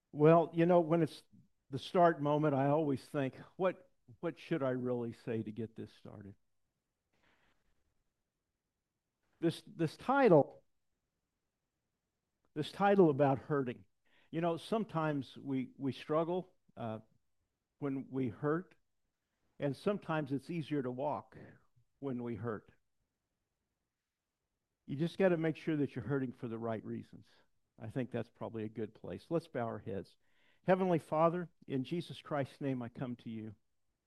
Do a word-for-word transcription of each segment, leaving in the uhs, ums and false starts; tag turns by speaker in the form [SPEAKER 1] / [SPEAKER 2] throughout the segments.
[SPEAKER 1] Well, you know, when it's the start moment, I always think, what what should I really say to get this started? This this title, this title about hurting. You know, sometimes we we struggle uh, when we hurt, and sometimes it's easier to walk when we hurt. You just got to make sure that you're hurting for the right reasons. I think that's probably a good place. Let's bow our heads. Heavenly Father, in Jesus Christ's name, I come to you.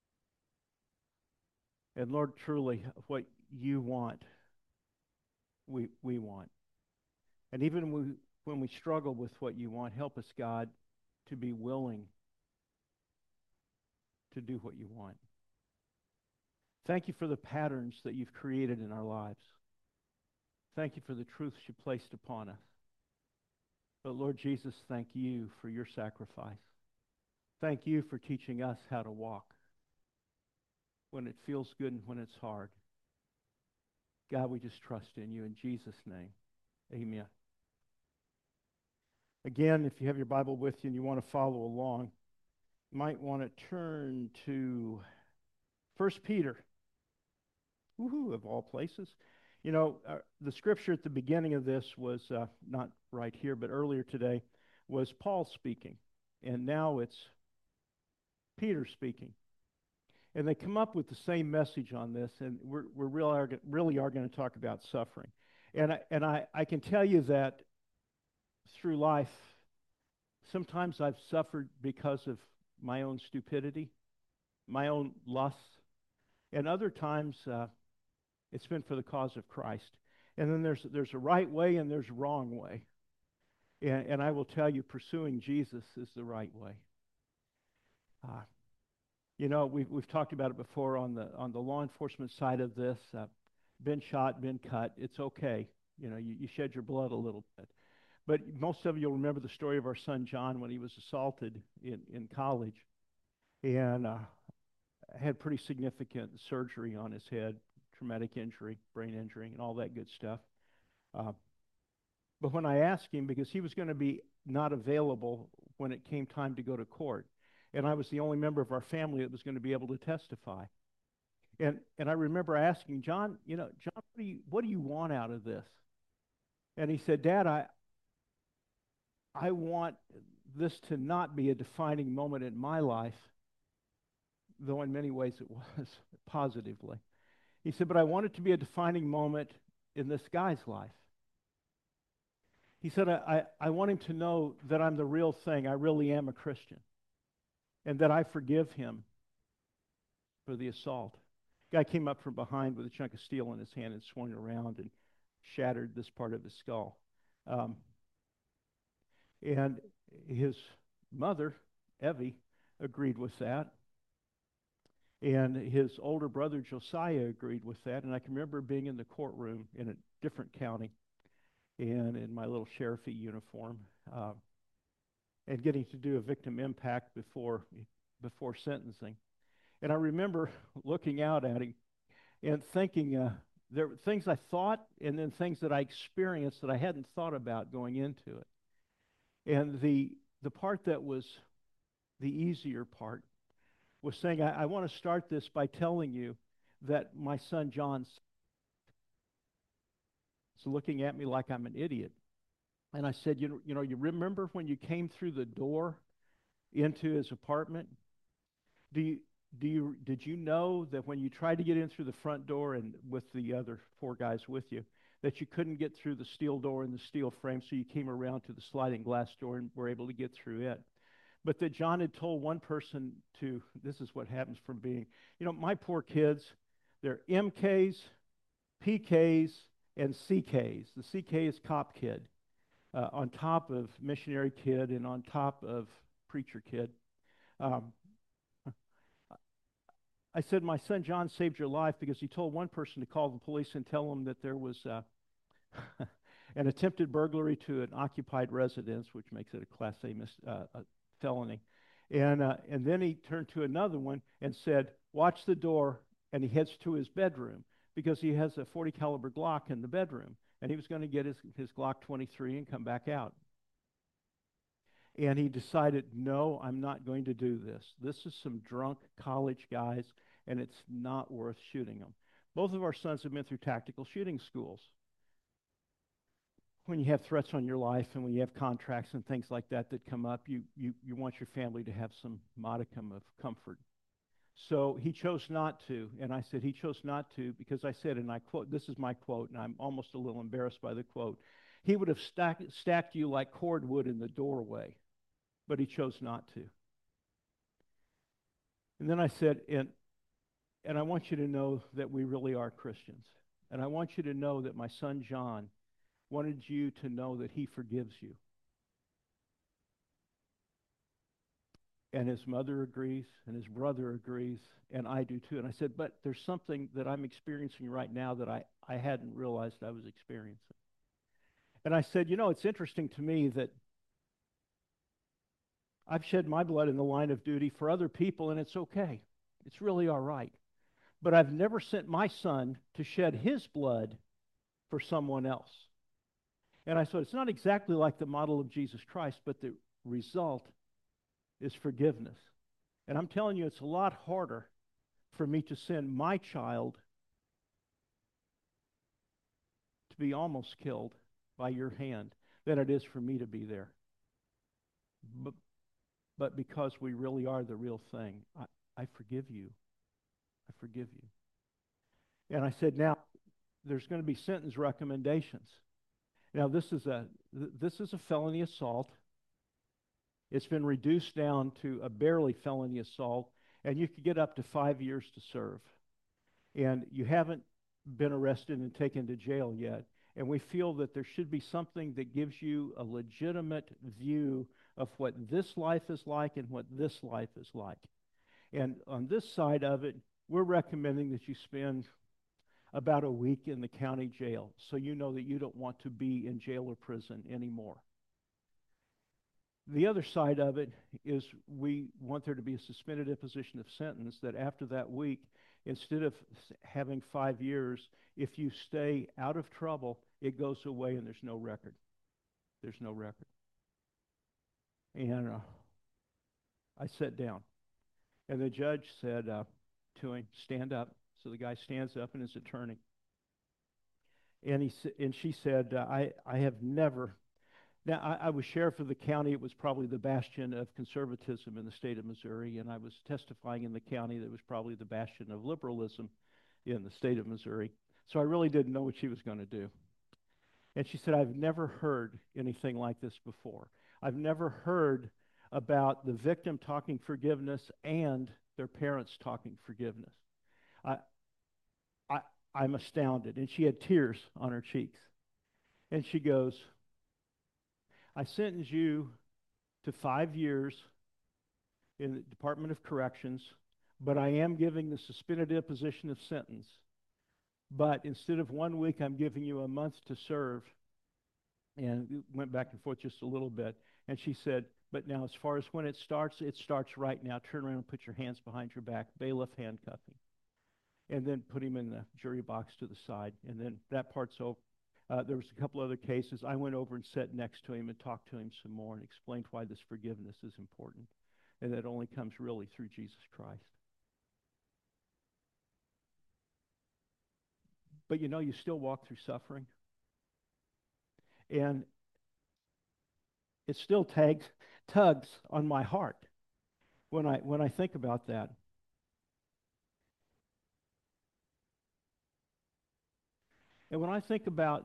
[SPEAKER 1] And Lord, truly, what you want, we, we want. And even when we, when we struggle with what you want, help us, God, to be willing to do what you want. Thank you for the patterns that you've created in our lives. Thank you for the truths you placed upon us. But Lord Jesus, thank you for your sacrifice. Thank you for teaching us how to walk when it feels good and when it's hard. God, we just trust in you in Jesus' name. Amen. Again, if you have your Bible with you and you want to follow along, you might want to turn to First Peter. Woohoo, of all places. You know, uh, the scripture at the beginning of this was uh, not right here, but earlier today was Paul speaking. And now it's Peter speaking. And they come up with the same message on this, and we're, we're really are, really are going to talk about suffering. And I, and I, I can tell you that through life, sometimes I've suffered because of my own stupidity, my own lusts, and other times uh, it's been for the cause of Christ. And then there's there's a right way and there's a wrong way. And, and I will tell you, pursuing Jesus is the right way. Uh, you know, we've we've talked about it before on the on the law enforcement side of this. Uh, been shot, been cut. It's okay. You know, you, you shed your blood a little bit. But most of you will remember the story of our son John when he was assaulted in, in college and uh, had pretty significant surgery on his head, traumatic injury, brain injury, and all that good stuff. Uh, but when I asked him, because he was going to be not available when it came time to go to court, and I was the only member of our family that was going to be able to testify. And and I remember asking John, you know, John, what do you what do you want out of this? And he said, Dad, I I want this to not be a defining moment in my life, though in many ways it was positively. He said, but I want it to be a defining moment in this guy's life. He said, I, I, I want him to know that I'm the real thing. I really am a Christian, and that I forgive him for the assault. Guy came up from behind with a chunk of steel in his hand and swung around and shattered this part of his skull. Um, and his mother, Evie, agreed with that. And his older brother, Josiah, agreed with that. And I can remember being in the courtroom in a different county and in my little sheriffy uniform uh, and getting to do a victim impact before, before sentencing. And I remember looking out at him and thinking uh, there were things I thought and then things that I experienced that I hadn't thought about going into it. And the, the part that was the easier part was saying, I, I want to start this by telling you that my son John's looking at me like I'm an idiot. And I said, you know, you know, you remember when you came through the door into his apartment? Do you, do you, did you know that when you tried to get in through the front door and with the other four guys with you, that you couldn't get through the steel door and the steel frame, so you came around to the sliding glass door and were able to get through it? But that John had told one person to, this is what happens from being, you know, my poor kids, they're M Ks, P Ks, and C Ks. The C K is cop kid, uh, on top of missionary kid and on top of preacher kid. Um, I said, my son John saved your life because he told one person to call the police and tell them that there was uh, an attempted burglary to an occupied residence, which makes it a Class A mis- uh, a felony. And, uh, and then he turned to another one and said, watch the door, and he heads to his bedroom because he has a forty caliber Glock in the bedroom, and he was going to get his, his Glock twenty-three and come back out. And he decided, no, I'm not going to do this. This is some drunk college guys, and it's not worth shooting them. Both of our sons have been through tactical shooting schools. When you have threats on your life and when you have contracts and things like that that come up, you, you, you want your family to have some modicum of comfort. So he chose not to. And I said he chose not to because I said, and I quote, this is my quote, and I'm almost a little embarrassed by the quote. He would have stacked, stacked you like cordwood in the doorway, but he chose not to. And then I said, and, and I want you to know that we really are Christians. And I want you to know that my son John wanted you to know that he forgives you. And his mother agrees, and his brother agrees, and I do too. And I said, but there's something that I'm experiencing right now that I, I hadn't realized I was experiencing. And I said, you know, it's interesting to me that I've shed my blood in the line of duty for other people, and it's okay. It's really all right. But I've never sent my son to shed his blood for someone else. And I said, it's not exactly like the model of Jesus Christ, but the result is forgiveness. And I'm telling you, it's a lot harder for me to send my child to be almost killed by your hand than it is for me to be there. But, but because we really are the real thing, I, I forgive you. I forgive you. And I said, now, there's going to be sentence recommendations. Now, this is a this is a felony assault. It's been reduced down to a barely felony assault, and you could get up to five years to serve. And you haven't been arrested and taken to jail yet. And we feel that there should be something that gives you a legitimate view of what this life is like and what this life is like. And on this side of it, we're recommending that you spend about a week in the county jail so you know that you don't want to be in jail or prison anymore. The other side of it is we want there to be a suspended imposition of sentence that after that week, instead of having five years, if you stay out of trouble, it goes away and there's no record. There's no record. And uh, I sat down. And the judge said uh, to him, stand up. So the guy stands up, and his attorney. And he and she said, uh, I, I have never. Now, I, I was sheriff of the county. It was probably the bastion of conservatism in the state of Missouri. And I was testifying in the county that was probably the bastion of liberalism in the state of Missouri. So I really didn't know what she was going to do. And she said, I've never heard anything like this before. I've never heard about the victim talking forgiveness and their parents talking forgiveness. I, I, I'm astounded. And she had tears on her cheeks. And she goes, I sentence you to five years in the Department of Corrections, but I am giving the suspended imposition of sentence. But instead of one week, I'm giving you a month to serve. And we went back and forth just a little bit. And she said, but now as far as when it starts, it starts right now. Turn around and put your hands behind your back. Bailiff handcuffing. And then put him in the jury box to the side. And then that part's over. Uh, there was a couple other cases. I went over and sat next to him and talked to him some more and explained why this forgiveness is important. And that only comes really through Jesus Christ. But you know, you still walk through suffering. And it still tags, tugs on my heart when I, when I think about that. And when I think about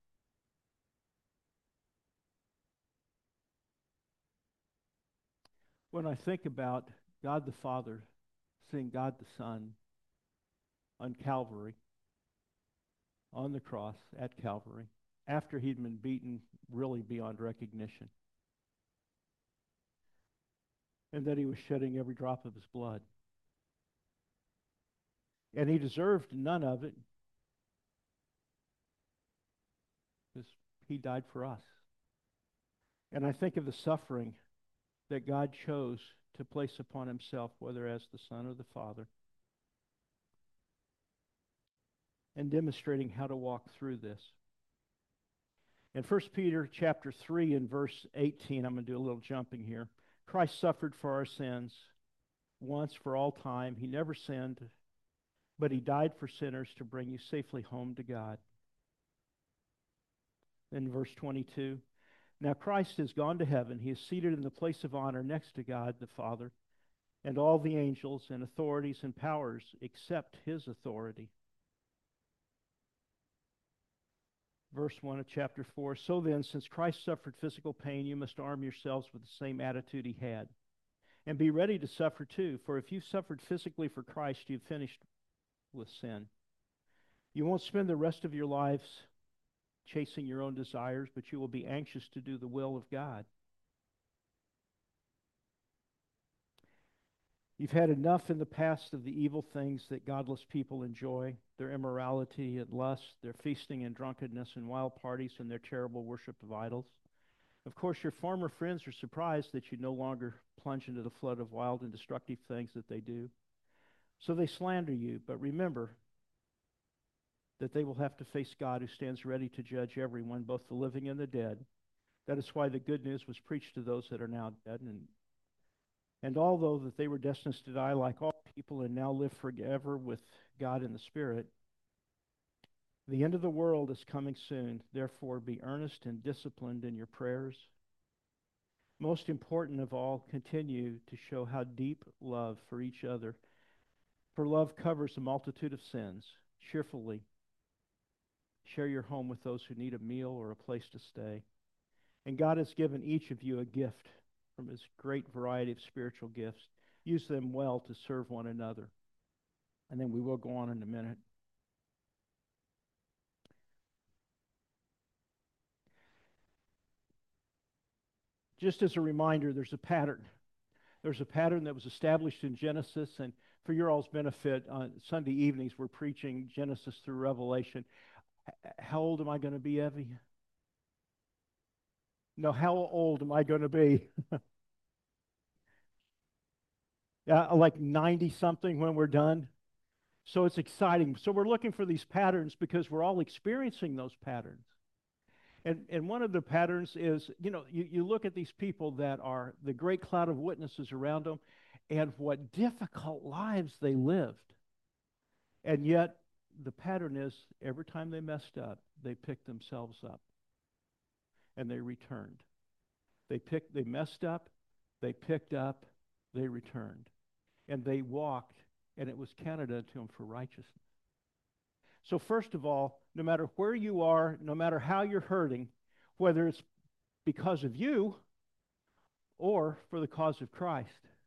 [SPEAKER 1] when I think about God the Father seeing God the Son on Calvary, on the cross at Calvary, after he'd been beaten really beyond recognition, and that he was shedding every drop of his blood. And he deserved none of it because he died for us. And I think of the suffering that God chose to place upon himself, whether as the Son or the Father, and demonstrating how to walk through this. In First Peter chapter three and verse eighteen, I'm going to do a little jumping here. Christ suffered for our sins once for all time. He never sinned, but he died for sinners to bring you safely home to God. In verse twenty-two, now Christ has gone to heaven. He is seated in the place of honor next to God the Father, and all the angels and authorities and powers accept his authority. Verse one of chapter four, so then, since Christ suffered physical pain, you must arm yourselves with the same attitude he had. And be ready to suffer too, for if you've suffered physically for Christ, you've finished with sin. You won't spend the rest of your lives chasing your own desires, but you will be anxious to do the will of God. You've had enough in the past of the evil things that godless people enjoy, their immorality and lust, their feasting and drunkenness and wild parties, and their terrible worship of idols. Of course, your former friends are surprised that you no longer plunge into the flood of wild and destructive things that they do. So they slander you, but remember that they will have to face God, who stands ready to judge everyone, both the living and the dead. That is why the good news was preached to those that are now dead. And, and although that they were destined to die like all people and now live forever with God in the Spirit, the end of the world is coming soon. Therefore, be earnest and disciplined in your prayers. Most important of all, continue to show how deep love for each other. For love covers a multitude of sins. Cheerfully share your home with those who need a meal or a place to stay. And God has given each of you a gift from his great variety of spiritual gifts. Use them well to serve one another. And then we will go on in a minute. Just as a reminder, there's a pattern. There's a pattern that was established in Genesis, and for your all's benefit, on Sunday evenings we're preaching Genesis through Revelation. How old am I going to be, Evie? No, how old am I going to be? Yeah, like ninety-something when we're done. So it's exciting. So we're looking for these patterns because we're all experiencing those patterns. And, and one of the patterns is, you know, you, you look at these people that are the great cloud of witnesses around them and what difficult lives they lived. And yet the pattern is every time they messed up, they picked themselves up and they returned. They picked, they messed up, they picked up, they returned. And they walked, and it was counted unto them for righteousness. So first of all, no matter where you are, no matter how you're hurting, whether it's because of you or for the cause of Christ,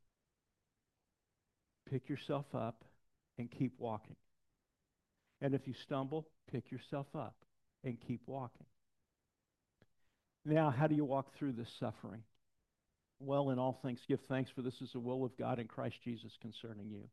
[SPEAKER 1] pick yourself up and keep walking. And if you stumble, pick yourself up and keep walking. Now, how do you walk through this suffering? Well, in all things, give thanks, for this is the will of God in Christ Jesus concerning you.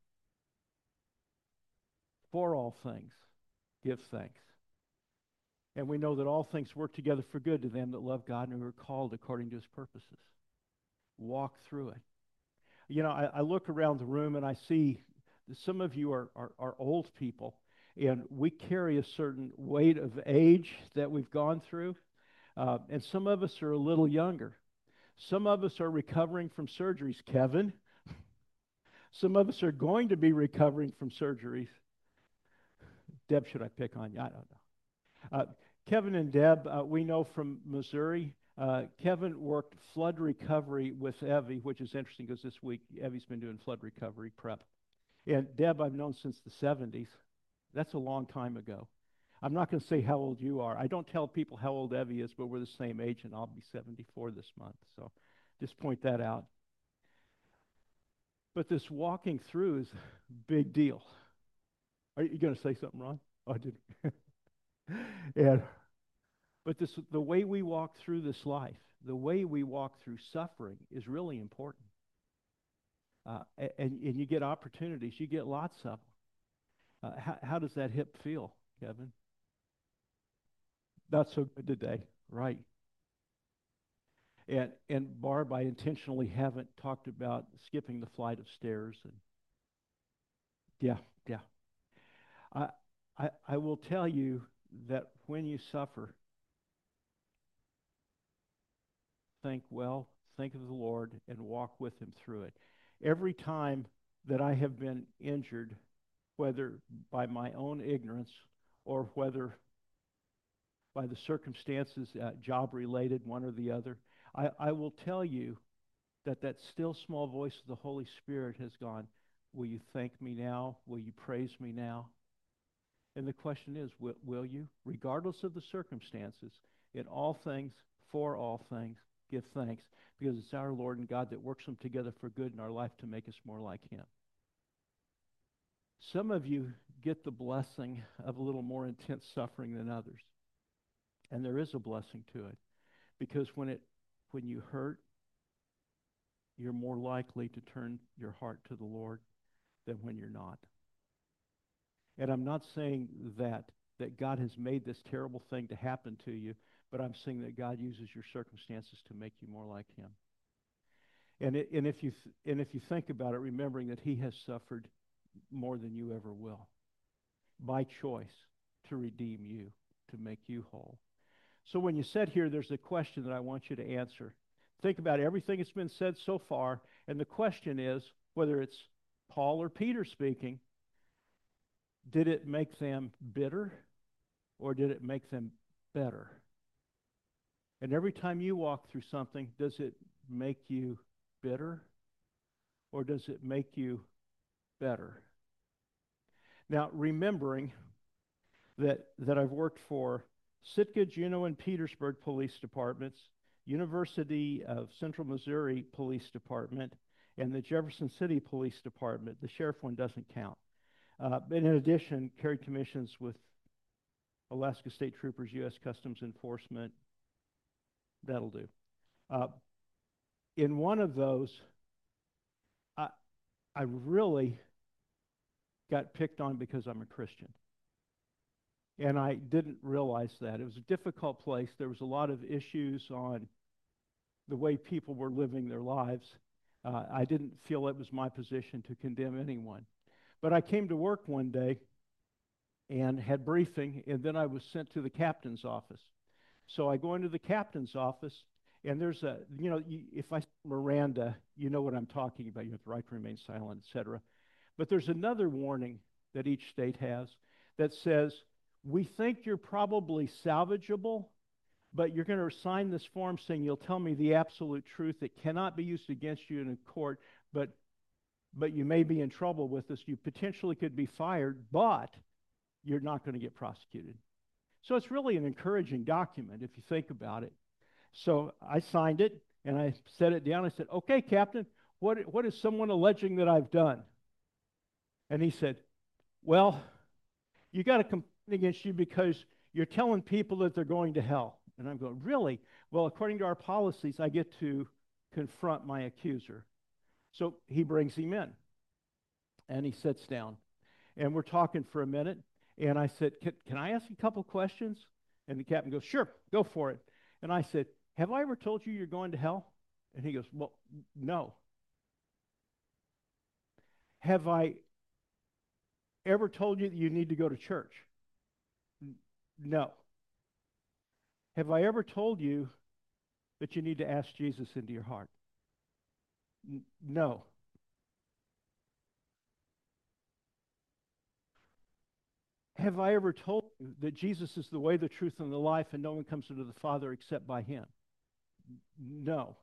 [SPEAKER 1] For all things, give thanks. And we know that all things work together for good to them that love God and who are called according to his purposes. Walk through it. You know, I, I look around the room and I see that some of you are, are, are old people, and we carry a certain weight of age that we've gone through. Uh, and some of us are a little younger. Some of us are recovering from surgeries, Kevin. Some of us are going to be recovering from surgeries. Deb, should I pick on you? I don't know. Uh, Kevin and Deb, uh, we know from Missouri. Uh, Kevin worked flood recovery with Evie, which is interesting because this week Evie's been doing flood recovery prep. And Deb, I've known since the seventies. That's a long time ago. I'm not going to say how old you are. I don't tell people how old Evie is, but we're the same age, and I'll be seventy-four this month. So just point that out. But this walking through is a big deal. Are you going to say something, Ron? Oh, I didn't. and, but this, the way we walk through this life, the way we walk through suffering is really important. Uh, and, and you get opportunities. You get lots of them. Uh, how, how does that hip feel, Kevin? Not so good today, right? And and Barb, I intentionally haven't talked about skipping the flight of stairs. And yeah, yeah. I I, I will tell you that when you suffer, think well, think of the Lord and walk with him through it. Every time that I have been injured, whether by my own ignorance or whether by the circumstances, uh, job related, one or the other, I, I will tell you that that still small voice of the Holy Spirit has gone, will you thank me now? Will you praise me now? And the question is, will, will you? Regardless of the circumstances, in all things, for all things, give thanks, because it's our Lord and God that works them together for good in our life to make us more like him. Some of you get the blessing of a little more intense suffering than others. And there is a blessing to it, because when it when you hurt, you're more likely to turn your heart to the Lord than when you're not. And I'm not saying that that God has made this terrible thing to happen to you, but I'm saying that God uses your circumstances to make you more like him. And it, and if you th- and if you think about it, remembering that he has suffered more than you ever will, by choice, to redeem you, to make you whole. So when you sit here, there's a question that I want you to answer. Think about everything that's been said so far, and the question is, whether it's Paul or Peter speaking, did it make them bitter or did it make them better? And every time you walk through something, does it make you bitter or does it make you better? Now, remembering that, that I've worked for Sitka, Juneau, and Petersburg police departments, University of Central Missouri Police Department, and the Jefferson City Police Department. The sheriff one doesn't count. Uh, but in addition, carried commissions with Alaska State Troopers, U S Customs Enforcement. That'll do. Uh, in one of those, I, I really got picked on because I'm a Christian. And I didn't realize that. It was a difficult place. There was a lot of issues on the way people were living their lives. Uh, I didn't feel it was my position to condemn anyone. But I came to work one day and had briefing, and then I was sent to the captain's office. So I go into the captain's office, and there's a, you know, you, if I say Miranda, you know what I'm talking about. You have the right to remain silent, et cetera. But there's another warning that each state has that says, we think you're probably salvageable, but you're going to sign this form saying you'll tell me the absolute truth. It cannot be used against you in a court, but but you may be in trouble with this. You potentially could be fired, but you're not going to get prosecuted. So it's really an encouraging document if you think about it. So I signed it, and I set it down. I said, okay, Captain, what, what is someone alleging that I've done? And he said, well, you got a complaint against you because you're telling people that they're going to hell. And I'm going, really? Well, according to our policies, I get to confront my accuser. So he brings him in, and he sits down. And we're talking for a minute, and I said, can, can I ask you a couple questions? And the captain goes, sure, go for it. And I said, have I ever told you you're going to hell? And he goes, well, no. Have I ever told you that you need to go to church? N- no. Have I ever told you that you need to ask Jesus into your heart? N- no. Have I ever told you that Jesus is the way, the truth, and the life, and no one comes to the Father except by him? No.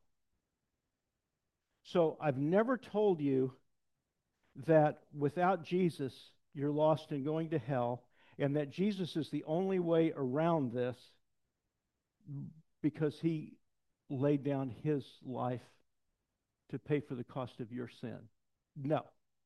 [SPEAKER 1] So I've never told you that without Jesus, you're lost and going to hell, and that Jesus is the only way around this because he laid down his life to pay for the cost of your sin. No.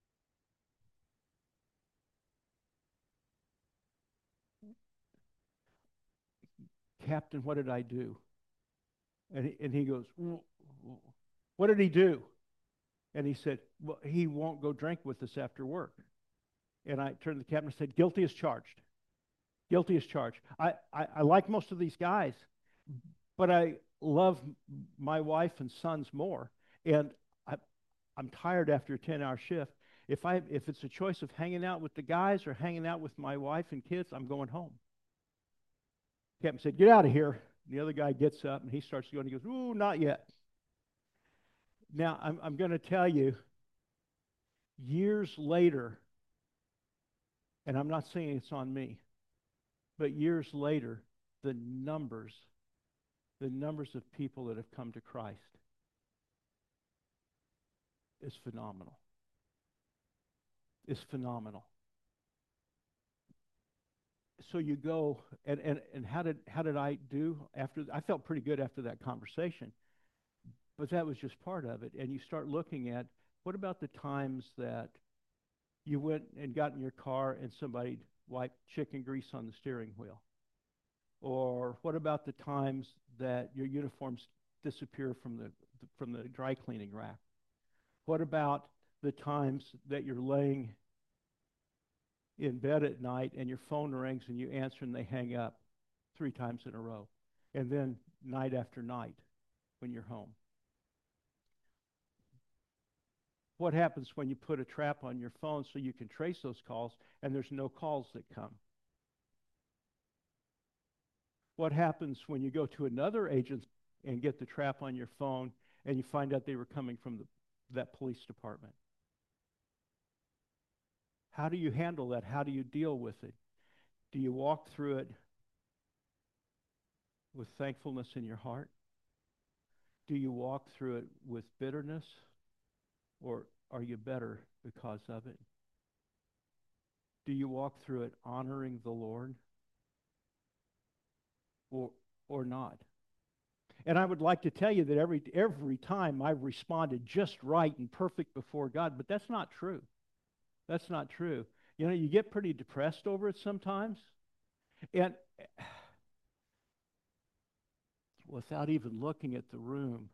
[SPEAKER 1] Captain, what did I do? And he, and he goes, what did he do? And he said, well, he won't go drink with us after work. And I turned to the captain and said, guilty as charged. Guilty as charged. I, I, I like most of these guys, but I love my wife and sons more. And I, I'm tired after a ten-hour shift. If I if it's a choice of hanging out with the guys or hanging out with my wife and kids, I'm going home. Captain said, get out of here. The other guy gets up and he starts going. He goes, "Ooh, not yet." Now, I'm, I'm going to tell you, years later, and I'm not saying it's on me, but years later, the numbers, the numbers of people that have come to Christ is phenomenal. Is phenomenal. So you go, and, and, and how did how did I do after? I felt pretty good after that conversation, but that was just part of it. And you start looking at, what about the times that you went and got in your car and somebody wiped chicken grease on the steering wheel? Or what about the times that your uniforms disappear from the from the dry cleaning rack? What about the times that you're laying in bed at night and your phone rings and you answer and they hang up three times in a row? And then night after night when you're home. What happens when you put a trap on your phone so you can trace those calls and there's no calls that come? What happens when you go to another agency and get the trap on your phone and you find out they were coming from the, that police department? How do you handle that? How do you deal with it? Do you walk through it with thankfulness in your heart? Do you walk through it with bitterness? Or are you better because of it? Do you walk through it honoring the Lord? Or, or not? And I would like to tell you that every, every time I've responded just right and perfect before God, but that's not true. That's not true. You know, you get pretty depressed over it sometimes. And without even looking at the room,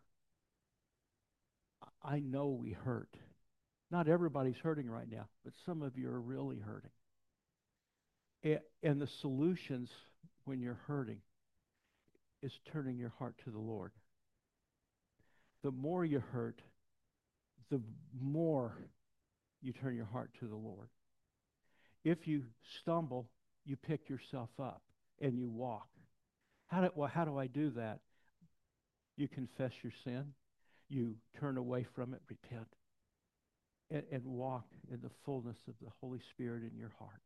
[SPEAKER 1] I know we hurt. Not everybody's hurting right now, but some of you are really hurting. And, and the solutions when you're hurting is turning your heart to the Lord. The more you hurt, the more you turn your heart to the Lord. If you stumble, you pick yourself up and you walk. How do, well, how do I do that? You confess your sin. You turn away from it, repent, and, and walk in the fullness of the Holy Spirit in your heart.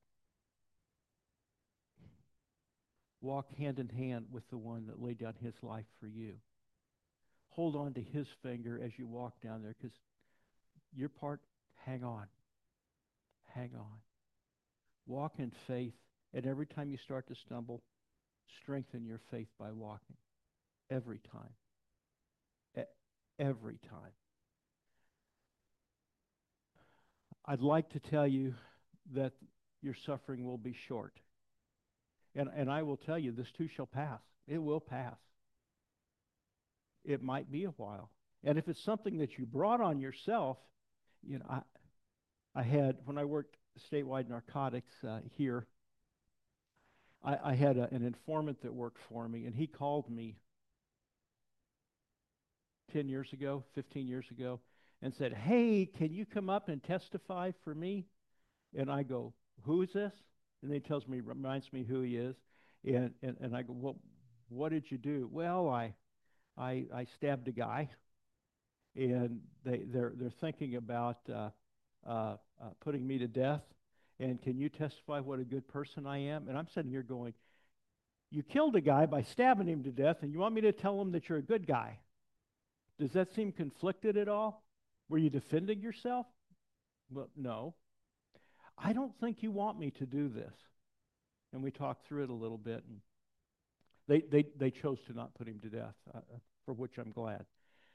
[SPEAKER 1] Walk hand in hand with the one that laid down his life for you. Hold on to his finger as you walk down there, because your part, hang on. Hang on. Walk in faith, and every time you start to stumble, strengthen your faith by walking. Every time. E- every time. I'd like to tell you that your suffering will be short. And, and I will tell you, this too shall pass. It will pass. It might be a while. And if it's something that you brought on yourself, you know, I, I had, when I worked statewide narcotics uh, here, I, I had a, an informant that worked for me, and he called me ten years ago, fifteen years ago, and said, "Hey, can you come up and testify for me?" And I go, "Who is this?" And he tells me, reminds me who he is. And, and, and I go, "Well, what did you do?" "Well, I, I, I stabbed a guy, and they, they're, they're thinking about uh, uh, uh, putting me to death. And can you testify what a good person I am?" And I'm sitting here going, "You killed a guy by stabbing him to death, and you want me to tell him that you're a good guy?" Does that seem conflicted at all? Were you defending yourself? Well, no. "I don't think you want me to do this." And we talked through it a little bit, and they, they, they chose to not put him to death, uh, for which I'm glad.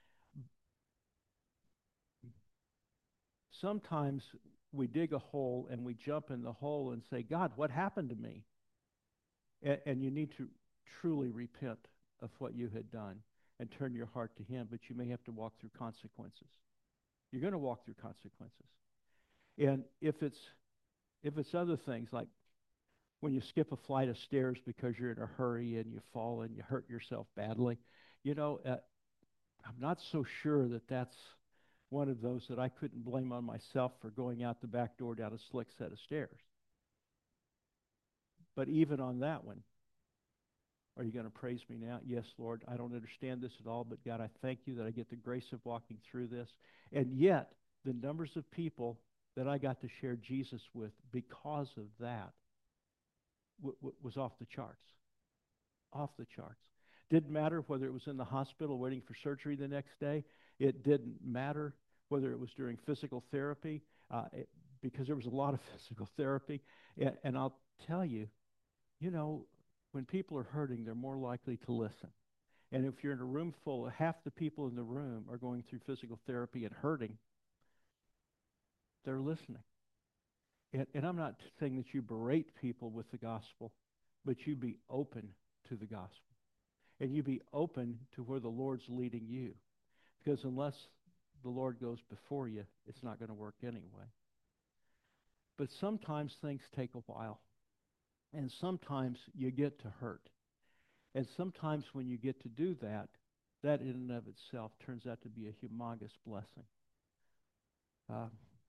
[SPEAKER 1] Sometimes we dig a hole and we jump in the hole and say, "God, what happened to me?" And, and you need to truly repent of what you had done and turn your heart to him, but you may have to walk through consequences. You're going to walk through consequences. And if it's if it's other things, like when you skip a flight of stairs because you're in a hurry and you fall and you hurt yourself badly, you know, uh, I'm not so sure that that's one of those that I couldn't blame on myself for going out the back door down a slick set of stairs. But even on that one, Are you going to praise me now? Yes, Lord. I don't understand this at all, but God, I thank you that I get the grace of walking through this. And yet, the numbers of people that I got to share Jesus with because of that w- w- was off the charts. Off the charts. Didn't matter whether it was in the hospital waiting for surgery the next day. It didn't matter whether it was during physical therapy, uh, it, because there was a lot of physical therapy. And, and I'll tell you, you know, when people are hurting, they're more likely to listen. And if you're in a room full, half the people in the room are going through physical therapy and hurting, they're listening. And, and I'm not saying that you berate people with the gospel, but you be open to the gospel. And you be open to where the Lord's leading you. Because unless the Lord goes before you, it's not going to work anyway. But sometimes things take a while. And sometimes you get to hurt. And sometimes when you get to do that, that in and of itself turns out to be a humongous blessing. Uh,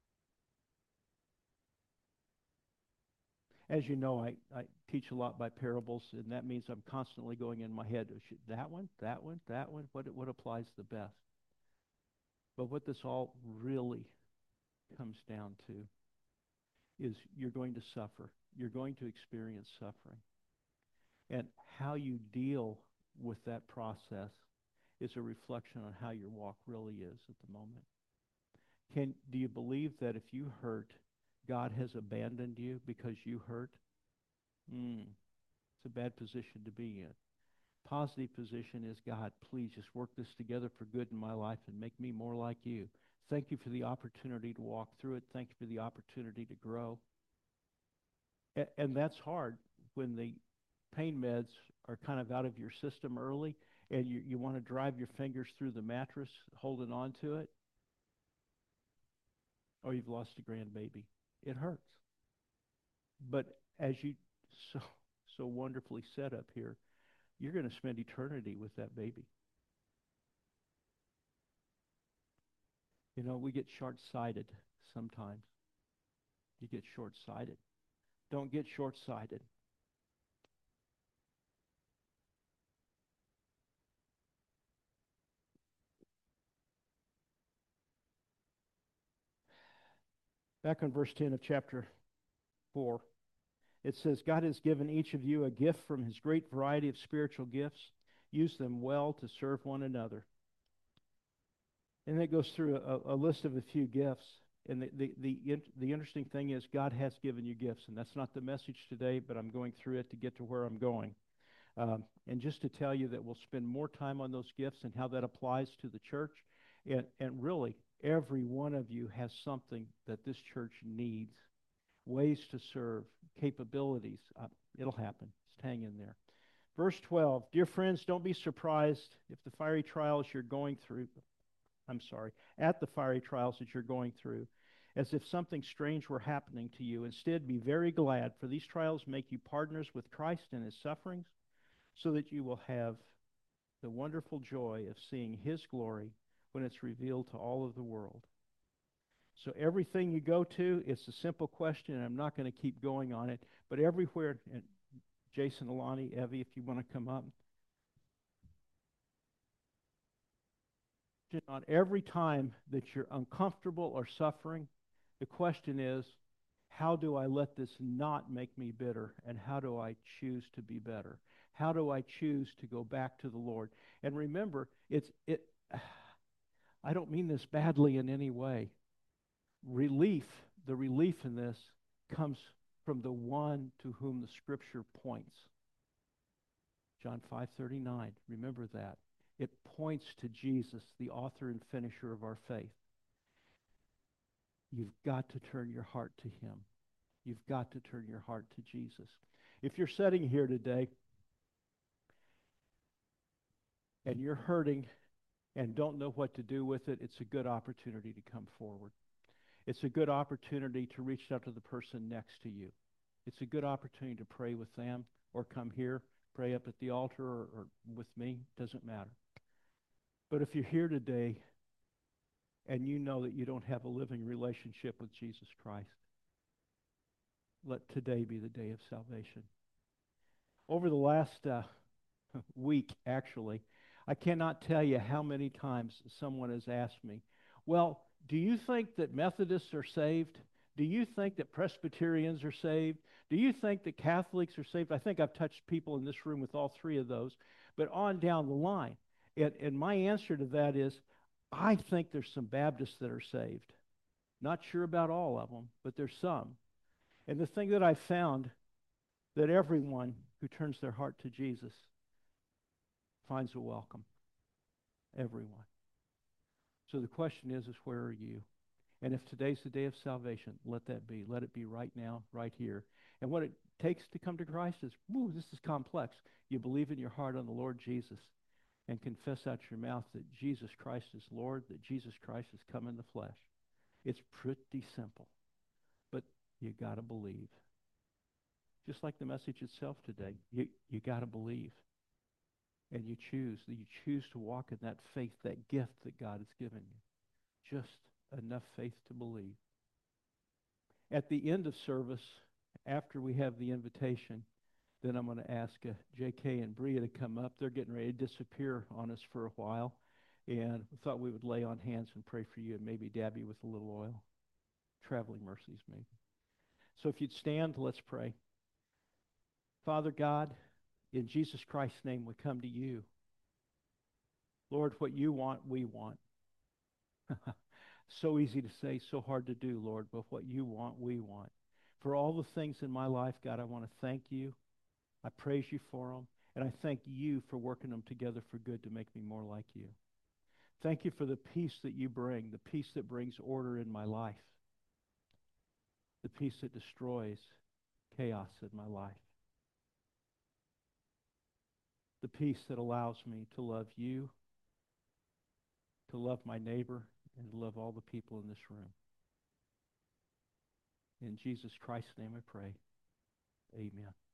[SPEAKER 1] as you know, I, I teach a lot by parables, and that means I'm constantly going in my head, that one, that one, that one, what, what applies the best? But what this all really comes down to is you're going to suffer. You're going to experience suffering. And how you deal with that process is a reflection on how your walk really is at the moment. Can, do you believe that if you hurt, God has abandoned you because you hurt? Mm, it's a bad position to be in. Positive position is, God, please just work this together for good in my life and make me more like you. Thank you for the opportunity to walk through it. Thank you for the opportunity to grow. A- and that's hard when the pain meds are kind of out of your system early and you, you want to drive your fingers through the mattress holding on to it, or you've lost a grandbaby. It hurts. But as you so so wonderfully said up here, you're going to spend eternity with that baby. You know, we get short-sighted sometimes. You get short-sighted. Don't get short-sighted. Back on verse ten of chapter four, it says, God has given each of you a gift from his great variety of spiritual gifts. Use them well to serve one another. And it goes through a, a list of a few gifts. And the, the, the, the interesting thing is God has given you gifts. And that's not the message today, but I'm going through it to get to where I'm going. Um, and just to tell you that we'll spend more time on those gifts and how that applies to the church. And, and really, every one of you has something that this church needs. Ways to serve, capabilities. Uh, it'll happen. Just hang in there. Verse twelve, dear friends, don't be surprised if the fiery trials you're going through, I'm sorry, at the fiery trials that you're going through, as if something strange were happening to you. Instead, be very glad, for these trials make you partners with Christ in his sufferings, so that you will have the wonderful joy of seeing his glory when it's revealed to all of the world. So everything you go to, it's a simple question, and I'm not going to keep going on it, but everywhere, and Jason, Alani, Evie, if you want to come up, on every time that you're uncomfortable or suffering, the question is, how do I let this not make me bitter, and how do I choose to be better? How do I choose to go back to the Lord? And remember, it's it. I don't mean this badly in any way. Relief, the relief in this comes from the one to whom the Scripture points. John five thirty-nine, remember that. It points to Jesus, the author and finisher of our faith. You've got to turn your heart to him. You've got to turn your heart to Jesus. If you're sitting here today and you're hurting and don't know what to do with it, it's a good opportunity to come forward. It's a good opportunity to reach out to the person next to you. It's a good opportunity to pray with them or come here, pray up at the altar or, or with me. Doesn't matter. But if you're here today and you know that you don't have a living relationship with Jesus Christ, let today be the day of salvation. Over the last uh, week, actually. I cannot tell you how many times someone has asked me, well, do you think that Methodists are saved? Do you think that Presbyterians are saved? Do you think that Catholics are saved? I think I've touched people in this room with all three of those, but on down the line. And, and my answer to that is, I think there's some Baptists that are saved. Not sure about all of them, but there's some. And the thing that I found, that everyone who turns their heart to Jesus finds a welcome. Everyone. So the question is, is where are you? And if today's the day of salvation, let that be. Let it be right now, right here. And what it takes to come to Christ is, whoo, this is complex. You believe in your heart on the Lord Jesus and confess out your mouth that Jesus Christ is Lord, that Jesus Christ has come in the flesh. It's pretty simple, but you got to believe. Just like the message itself today, you, you got to believe. And you choose, you choose to walk in that faith, that gift that God has given you. Just enough faith to believe. At the end of service, after we have the invitation, then I'm going to ask uh, J K and Bria to come up. They're getting ready to disappear on us for a while. And we thought we would lay on hands and pray for you, and maybe dab you with a little oil. Traveling mercies, maybe. So if you'd stand, let's pray. Father God, in Jesus Christ's name, we come to you. Lord, what you want, we want. So easy to say, so hard to do, Lord, but what you want, we want. For all the things in my life, God, I want to thank you. I praise you for them, and I thank you for working them together for good to make me more like you. Thank you for the peace that you bring, the peace that brings order in my life, the peace that destroys chaos in my life, the peace that allows me to love you, to love my neighbor, and to love all the people in this room. In Jesus Christ's name I pray. Amen.